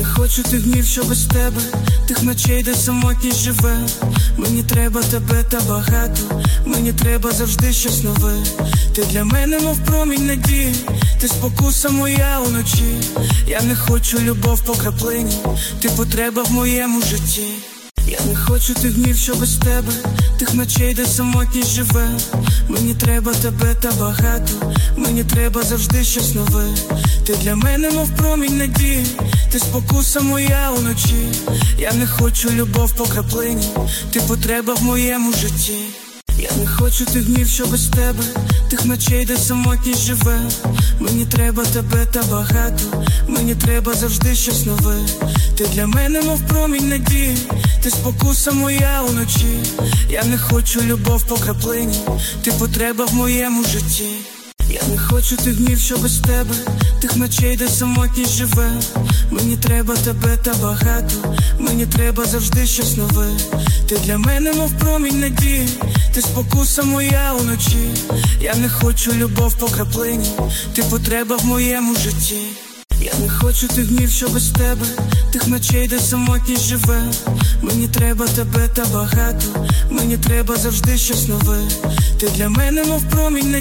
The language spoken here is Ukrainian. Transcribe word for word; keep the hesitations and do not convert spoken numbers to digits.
не хочу тих днів, що без тебе, тих ночей, де самотність живе. Мені треба тебе та багато, мені треба завжди щось нове. Ти для мене, мов промінь надії, ти спокуса моя уночі. Я не хочу любов по краплині, ти потреба в моєму житті. Я не хочу тих днів, що без тебе, тих ночей, де самотність живе. Мені треба тебе та багато, мені треба завжди щось нове. Ти для мене, мов промінь надії, ти спокуса моя уночі. Я не хочу любов по краплині, ти потреба в моєму житті. Я не хочу тих днів, що без тебе, тих ночей, де самотність живе. Мені треба тебе та багато, мені треба завжди щось нове. Ти для мене, мов промінь надії, ти спокуса моя уночі. Я не хочу любов по краплині, ти потреба в моєму житті. Я не хочу тих днів, що без тебе, тих ночей, де самотність живе. Мені треба тебе та багато, мені треба завжди щось нове. Ти для мене, мов промінь надії, ти спокуса моя уночі. Я не хочу любов по краплині, ти потреба в моєму житті. Я не хочу тих днів, що без тебе, тих ночей, де самотність живе. Мені треба тебе та багато, мені треба завжди щось нове. Ти для мене, мов промінь надії.